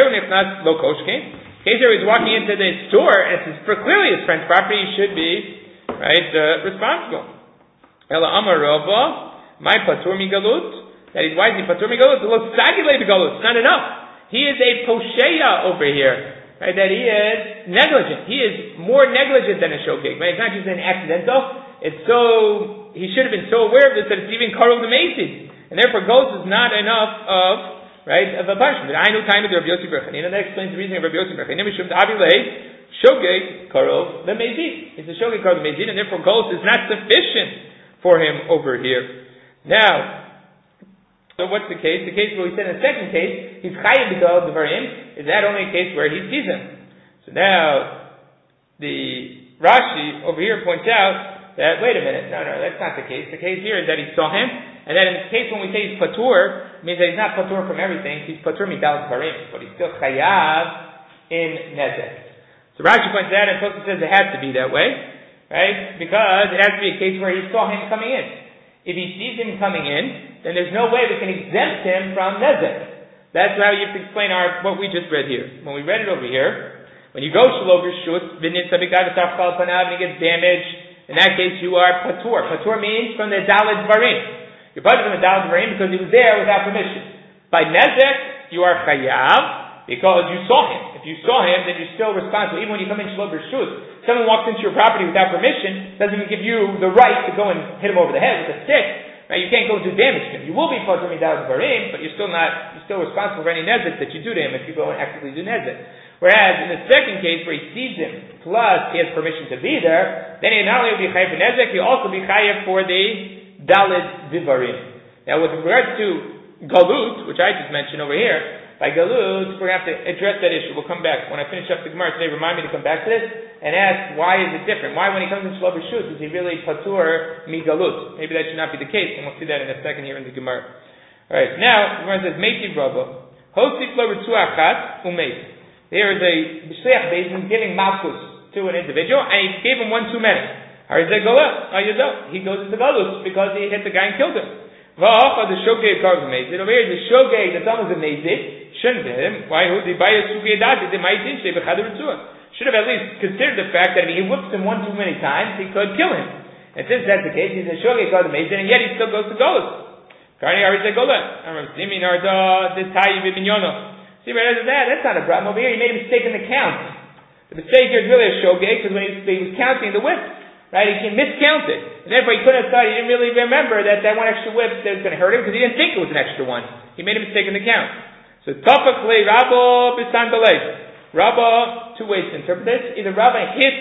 where he's walking into the store, and it's clearly his friend's property, he should be right uh, responsible. Ela Amar Rava, my patur migalut. That he's why is he patur migalut? It's not enough. He is a posheya over here. Right? That he is negligent. He is more negligent than a shogeg. Right? It's not just an accidental. It's so. He should have been so aware of this that it's even karov the mason, and therefore ghost is not enough of right of a punishment. I know time of Rabbi Yossi bar Chanina, and that explains the reasoning of Rabbi Yossi bar Chanina. Mishum d'Avilei shogeg karov the mason. It's a shogeg karov the mason, and therefore ghost is not sufficient for him over here. Now, So what's the case? The case where we said in the second case, he's chayiv b'gal devarim, is that only a case where he sees him? So now, the Rashi over here points out that, wait a minute, no, no, that's not the case. The case here is that he saw him, and then in the case when we say he's patur, it means that he's not patur from everything, he's patur midal devarim, but he's still chayav in nezek. So Rashi points out, and Tosfos says it has to be that way, right? Because it has to be a case where he saw him coming in. If he sees him coming in, then there's no way we can exempt him from nezek. That's how you have to explain our what we just read here. When we read it over here, when you go shelo b'rshut, v'nit sabikad v'tachal panav, and he gets damaged, in that case you are patur. Patur means from the daled dvarim. You're patur from the daled dvarim because he was there without permission. By nezek, you are chayav because you saw him. If you saw him, then you're still responsible. Even when you come in shelo b'rshut, someone walks into your property without permission, doesn't even give you the right to go and hit him over the head with a stick. Right? You can't go and do damage to him. You will be patur midal dvarim, but you're still not, you're still responsible for any nezek that you do to him if you go and actively do nezek. Whereas in the second case where he sees him, plus he has permission to be there, then he not only will be chayav for nezek, he'll also be chayav for the daled divarim. Now with regards to galut, which I just mentioned over here, by galut, we're going to have to address that issue. We'll come back. When I finish up the Gemara today, remind me to come back to this and ask, why is it different? Why when he comes in shelo b'rshut, is he really patur mi galut? Maybe that should not be the case, and we'll see that in a second here in the Gemara. Alright, now, the Gemara says, Meiti Rabba, Hosif lo ritzua achat umeit. There is a B'shliach Beis giving malchus to an individual, and he gave him one too many. Harizeh gola, he goes into galus because he hit the guy and killed him. V'acha the shogeg carves amazed. Over here, the shogeg, the tongue is amazed. Shouldn't be him. Why? Who the bias shogeg dati? The maitin shei b'chad ritzua. Should have at least considered the fact that if he whips him one too many times, he could kill him. And since that's the case, he's a shogeg carves amazed, and yet he still goes to galus. Karni harizeh gola. Amar simi narda the tayi b'minyono. See, right after that, that's not a problem. Over here, he made a mistake in the count. The mistake here is really a shogeg, because when he, he was counting the whip, right, he miscounted. And therefore, he couldn't have thought, he didn't really remember that that one extra whip that was going to hurt him, because he didn't think it was an extra one. He made a mistake in the count. So, Tafak le Rabba b'sandalei. Rabba, two ways to interpret this. Either Rabba hit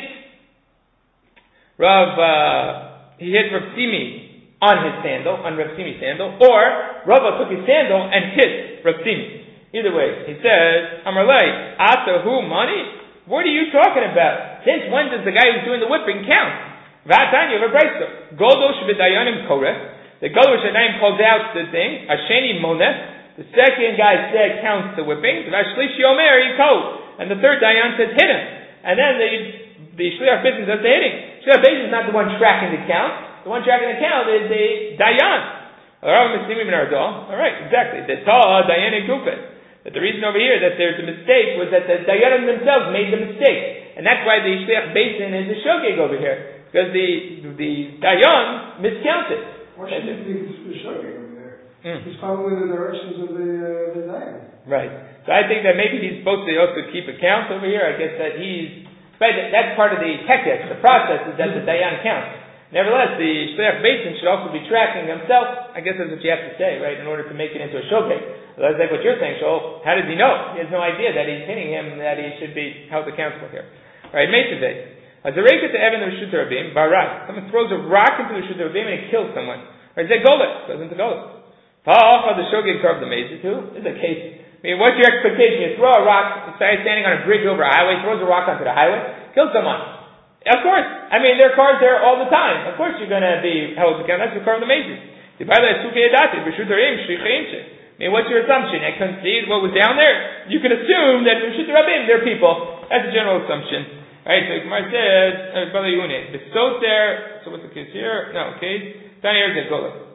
Rav, uh, he hit Rav Simi on his sandal, on Rav Simi's sandal, or Rabba took his sandal and hit Rav Simi. Either way, he says, Amarlei, Ata who money? What are you talking about? Since when does the guy who's doing the whipping count? V'atan you have a brayso. Godosh v'dayanim koreh. The Godosh v'dayanim calls out the thing. Asheni moneh. The second guy said counts the whipping. V'ashlishi omer yikol. And the third dayan says hit him. And then the the shliach business does the hitting. Shliach business is not the one tracking the count. The one tracking the count is the dayan. All right, exactly. The ta dayan kufet. That the reason over here that there's a mistake was that the dayanim themselves made the mistake, and that's why the shliach basin is a shogeg over here, because the the dayan miscounted. Why should it be the shogeg over there? Mm. He's following the directions of the uh, the dayan. Right. So I think that maybe he's supposed to also keep account over here. I guess that he's right. That's part of the tekek. The process is that the dayan counts. Nevertheless, the shliach basin should also be tracking himself. I guess that's what you have to say, right, in order to make it into a shogeg. That's like what you're saying, so how does he know? He has no idea that he's hitting him, that he should be held accountable here. Alright, Meitaveh. Azareka to Evan the Rishut Rabim, Barak. Someone throws a rock into the Rishut Rabim and it kills someone. Or Zegolet, goes into Golet. Ta'acha the Shogeg carved the Mesa too. This is a case. I mean, what's your expectation? You throw a rock, say standing on a bridge over a highway, throws a rock onto the highway, kills someone. Of course. I mean, there are cars there all the time. Of course you're going to be held accountable. That's the carved the Mesa. The Baila Suke Edati, Rishut Rabim, Shricha I mean, what's your assumption? I couldn't see what was down there. You could assume that Rishut Rabim, they're people. That's a general assumption. Alright, so Gemara says, Balayune, the soter, so what's the case here? No, case. Down here is a gola.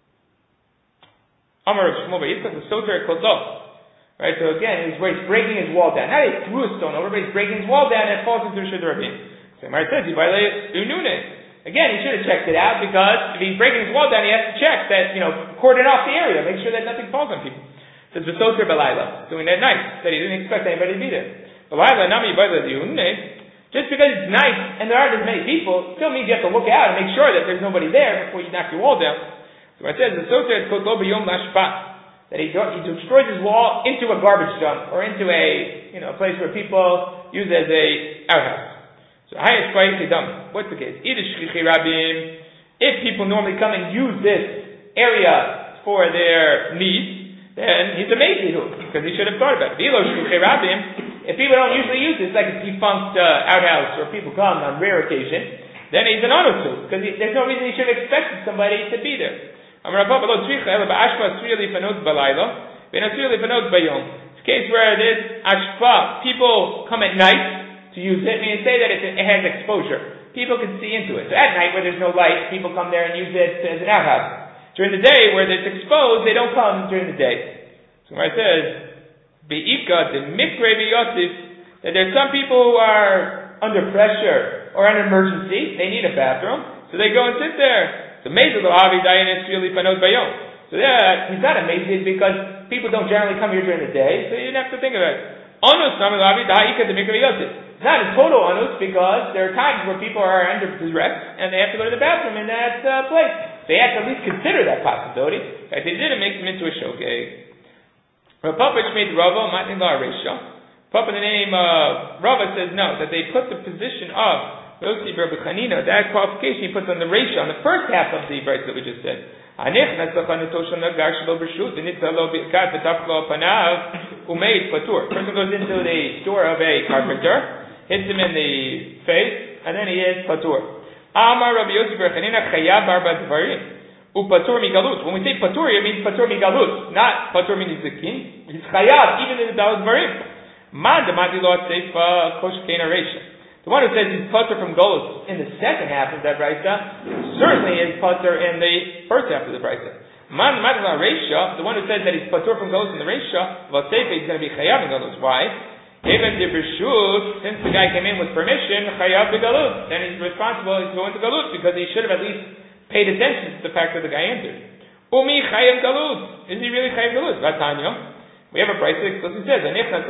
Amar of Shmuel Yitzchak, the soter kodof. Right, so again, he's breaking his wall down. Not he threw a stone over, but he's breaking his wall down and it falls into Rishut Rabim. So Gemara says, Yibalay Again, he should have checked it out, because if he's breaking his wall down, he has to check that, you know, cordon off the area, make sure that nothing falls on people. So it's V'soter B'layla, doing that night, that he didn't expect anybody to be there. B'layla, nami b'layla di'unne, just because it's night and there aren't as many people, still means you have to look out and make sure that there's nobody there before you knock your wall down. So it says, V'soter kotlo b'yom lashpat, that he, he destroys his wall into a garbage dump, or into a, you know, a place where people use it as a outhouse. So, what's the case? If people normally come and use this area for their needs, then he's a Meizihu, because he should have thought about it. If people don't usually use this, like a defunct uh, outhouse, or people come on rare occasion, then he's an Onusu, because there's no reason he should have expected somebody to be there. It's a case where there's ashfa, people come at night to use it, and you say that it has exposure. People can see into it. So at night, where there's no light, people come there and use it as an outhouse. During the day, where it's exposed, they don't come during the day. So where it says, Be'ika, the mikre v'yotif, that there's some people who are under pressure or an emergency, they need a bathroom, so they go and sit there. So Mezid Avi Dayan is really panot bayom. So that he's not amazing because people don't generally come here during the day, so you didn't have to think about it. Onus Namal Avi Da'ika the mikre v'yotif. It's not a total onus because there are times where people are under duress and they have to go to the bathroom in that uh, place. They have to at least consider that possibility. If they did, it makes them into a shogeg. Rav Papa made Rava, Matnin La Resha. Papa, the name uh, Rava says no, that they put the position of Yossi Rabbi Chanina, that qualification he puts on the Resha, on the first half of the verse that we just said. Person goes into the store of a carpenter, hits him in the face, and then he is patur. Amar Rabbi Yossi Bar Chanina chayav barba dvarim. Upatur migalut. When we say patur, it means patur migalut, not patur minizikin. He's chayav even in the dalad dvarim. Man demati lo seifa kosh keina reisha. The one who says he's patur from galus in the second half of that brayta certainly is patur in the first half of the brayta. Man demati lo reisha. The one who says that he's patur from galus in the reisha, lo seifa he's going to be chayav in galus. Why? Even the Bershut, since the guy came in with permission, chayav the galut, then he's responsible to go into galut because he should have at least paid attention to the fact that the guy entered. Umi chayav galut. Is he really chayav galut? Vatanya. We have a price that explicitly says,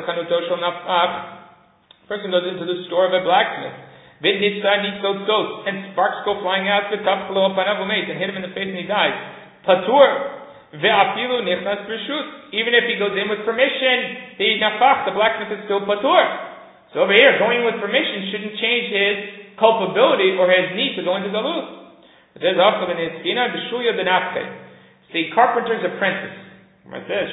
person goes into the store of a blacksmith, and sparks go flying out, and hit him in the face and he dies. Patur. Even if he goes in with permission, the nafach, the blacksmith is still patur. So over here, going with permission shouldn't change his culpability or his need to go into galut. It says, the carpenter's apprentice. It says,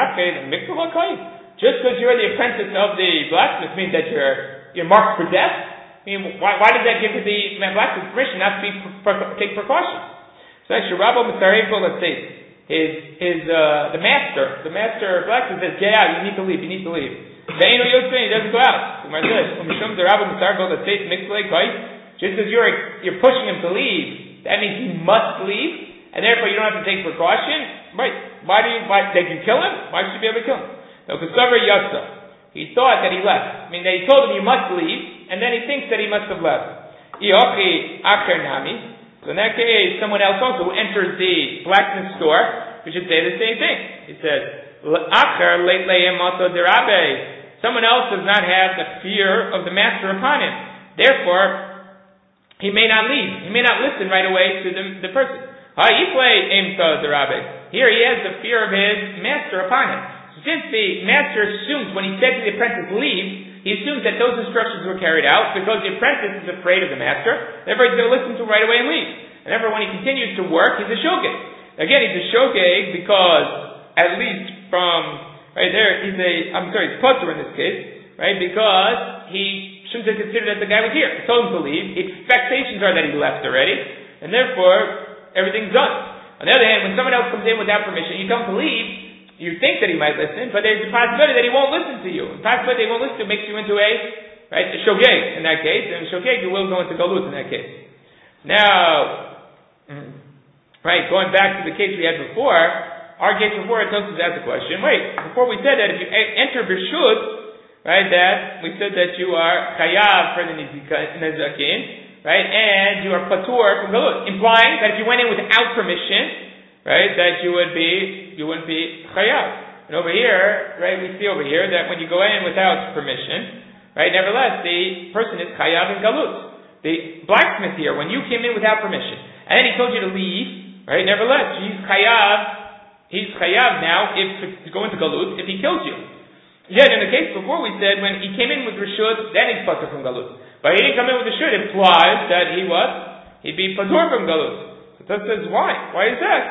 just because you're the apprentice of the blacksmith means that you're you're marked for death? I mean, why, why does that give the blacksmith permission not to be take precautions? So that's Sharabo Mitzarefo, let's say. His, his, uh, the master, the master blacksmith says, get out, you need to leave, you need to leave. Ve'enu Yotzei, he doesn't go out. The Gemara says, Umishum Zerabo Mitzarefo, let's say, just as you're, you're pushing him to leave, that means he must leave, and therefore you don't have to take precaution. Right. Why do you, why, they can kill him? Why should you be able to kill him? No, Kasavar Yatsa. He thought that he left. I mean, they told him you must leave, and then he thinks that he must have left. Iochi Acher Nami. So in that case, someone else also who enters the blacksmith store, we should say the same thing. He says, Acher leit le'emato derabe. Someone else does not have the fear of the master upon him. Therefore, he may not leave. He may not listen right away to the, the person. Here he has the fear of his master upon him. So since the master assumes when he said to the apprentice, leave, he assumes that those instructions were carried out because the apprentice is afraid of the master. Therefore, he's going to listen to him right away and leave. And therefore, when he continues to work, he's a shogeg. Again, he's a shogeg because, at least from right there, he's a I'm sorry, he's patur in this case, right? Because he shouldn't have considered that the guy was here. He told him to leave. The expectations are that he left already, and therefore everything's done. On the other hand, when someone else comes in without permission, you tell him to leave. You think that he might listen, but there's a possibility that he won't listen to you. The possibility that he won't listen to you makes you into a, right, a shogeg in that case, and a shogeg you will go into galut in that case. Now, right, going back to the case we had before, our case before, it tells us ask the question, wait, before we said that if you enter Bishut, right, that we said that you are chayav for the nezakin, right, and you are patur from galut, implying that if you went in without permission, right, that you would be, you wouldn't be chayav. And over here, right, we see over here that when you go in without permission, right, nevertheless, the person is chayav in galut. The blacksmith here, when you came in without permission, and then he told you to leave, right, nevertheless, he's chayav, he's chayav now if to go into galut, if he kills you. Yet in the case before we said, when he came in with reshut, then he's patur from galut. But he didn't come in with reshut, implies that he was, he'd be patur from galut. So that says, why? Why is that?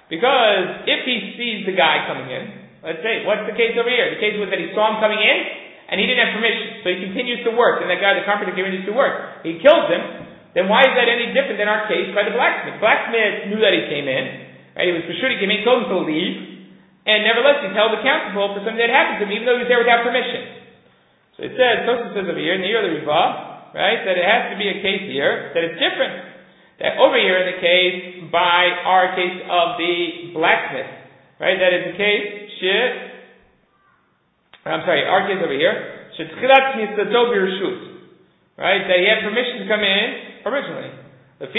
Because if he sees the guy coming in, let's say, what's the case over here? The case was that he saw him coming in, and he didn't have permission, so he continues to work, and that guy, the carpenter, continues to work. He kills him, then why is that any different than our case by the blacksmith? The blacksmith knew that he came in, right? He was for sure he came in, told him to leave, and nevertheless he's held accountable for something that happened to him, even though he was there without permission. So it says, Tosfos says over here, in the early Riva, right, that it has to be a case here, that it's different. That over here in the case, by our case of the blacksmith, right, that is the case, shit, I'm sorry, our case over here, right, that he had permission to come in originally. Right,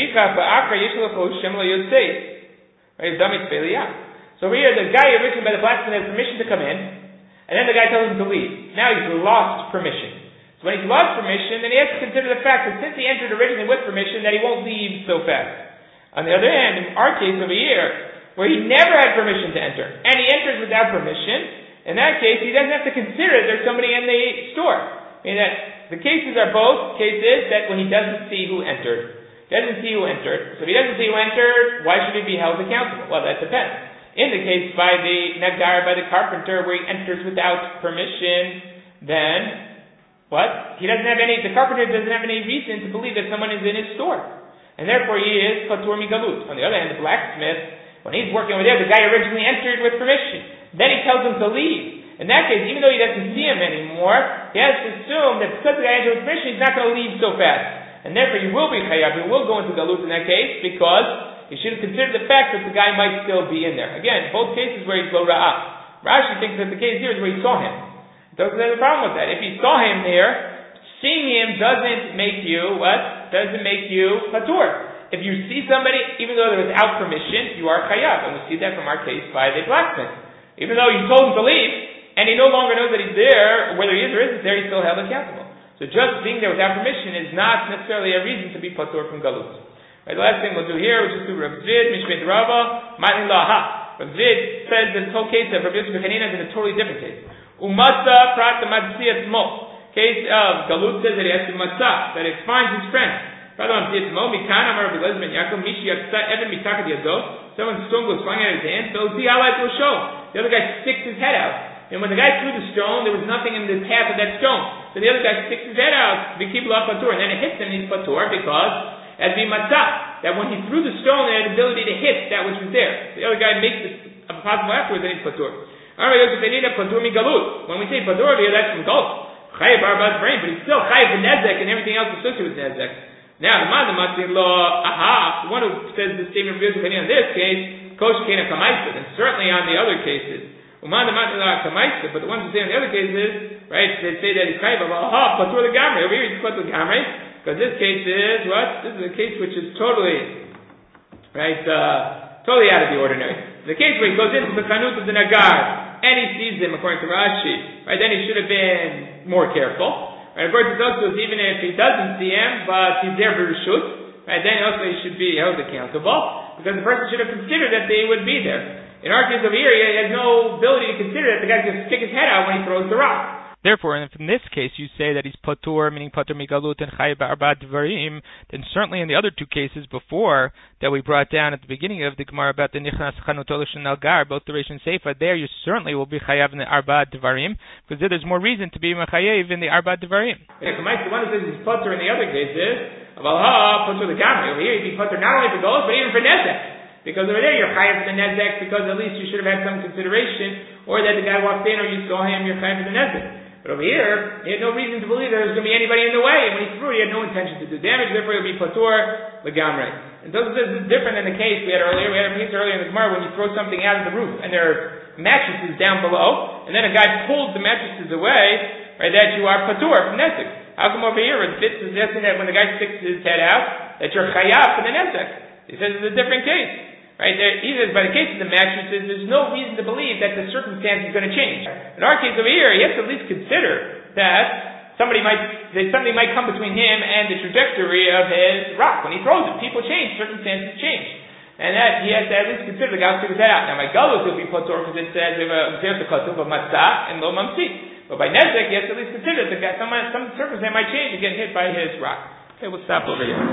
so over here, the guy originally by the blacksmith has permission to come in, and then the guy tells him to leave. Now he's lost permission. So when he's lost permission, then he has to consider the fact that since he entered originally with permission, that he won't leave so fast. On the other hand, in our case over here, where he never had permission to enter, and he enters without permission, in that case, he doesn't have to consider there's somebody in the store. Meaning that the cases are both cases that when he doesn't see who entered. He doesn't see who entered. So if he doesn't see who entered, why should he be held accountable? Well, that depends. In the case by the Nagar, by the carpenter, where he enters without permission, then what? He doesn't have any, the carpenter doesn't have any reason to believe that someone is in his store. And therefore he is patur migalut. On the other hand, the blacksmith, when he's working over there, the guy originally entered with permission. Then he tells him to leave. In that case, even though he doesn't see him anymore, he has to assume that because the guy entered with permission, he's not going to leave so fast. And therefore he will be chayav, he will go into galut in that case, because he should have considered the fact that the guy might still be in there. Again, both cases where he's lo ra'ah. Rashi thinks that the case here is where he saw him. Doesn't have a problem with that. If you saw him there, seeing him doesn't make you, what? Doesn't make you patur. If you see somebody, even though they're without permission, you are chayav. And we see that from our case by the blacksmith. Even though you told him to leave, and he no longer knows that he's there, whether he is or isn't there, he's still held accountable. So just being there without permission is not necessarily a reason to be patur from galut. Right, the last thing we'll do here, which is to Rav Zvid, Mishmei Rava, Ma'lin Laha. Rav Zvid says that this whole case of Rav Yosef Hanina is in a totally different case. Umasa prat matziyat mo. Case of galut says that he has to matzah, that he finds his friend. Prat matziyat mo mikana mar Rav Elazar ben Yaakov mishi yatsa even mitakat yado. Someone's stone goes flying out of his hand. So see how it will show. The other guy sticks his head out. And when the guy threw the stone, there was nothing in the path of that stone. So the other guy sticks his head out. V'kibla patur, and then it hits him. And he's patur because as the matzah, that when he threw the stone, it had the ability to hit that which was there. The other guy makes it possible afterwards, then he's patur. When we say patur here, that's from galut. Chayav arbat brain, but he's still chayav nezek and everything else associated with nezek. Now the man the matzah law, aha, the one who says the statement of Yosef in this case, kosh kena kamaisa, and certainly on the other cases. Uman the matzah law kamaisa, but the ones who say on the other cases, right, they say that he's chayav, aha, patur the gamre. Over here he's patur the gamre, because this case is what? This is a case which is totally, right, uh, totally out of the ordinary. The case where he goes into the chanut of the nagar. And he sees him, according to Rashi, right? Then he should have been more careful. Right? According to Tosfos, even if he doesn't see him, but he's there for reshut, right? Then also he should be held accountable, because the person should have considered that they would be there. In our case over here, he has no ability to consider that the guy's going to stick his head out when he throws the rock. Therefore, if in this case you say that he's patur, meaning patur migalut and chayav ba'arba dvarim, then certainly in the other two cases before that we brought down at the beginning of the Gemara about the nichnas chanutol shenalgar, both the Reish and Seifa, there you certainly will be chayav in the arba dvarim, because there there's more reason to be mechayev in the arba dvarim. Yeah, the one who says he's patur in the other cases, avalha patur the gamri. Over here he'd be patur not only for golos but even for nezek. Because over there you're chayav for the nezek, because at least you should have had some consideration, or that the guy walked in or you saw him, you're chayav for the nezek. But over here, he had no reason to believe there was going to be anybody in the way, and when he threw it, he had no intention to do damage, therefore he'll be patur legamre. And this is different than the case we had earlier. We had a case earlier in the Gemara when you throw something out of the roof, and there are mattresses down below, and then a guy pulls the mattresses away, right, that you are patur from nezek. How come over here, it fits suggesting that when the guy sticks his head out, that you're chayav for the nezek? He says it's a different case. Right, there, even by the case of the mattresses, there's no reason to believe that the circumstance is going to change. In our case over here, he has to at least consider that somebody might, that something might come between him and the trajectory of his rock. When he throws it, people change, circumstances change. And that he has to at least consider the guy figures that out. Now my galus will be patur because it says we have a katuv of matzah and lo mamsi. But by nezek, he has to at least consider that some, some circumstance might change and get hit by his rock. Okay, we'll stop over here.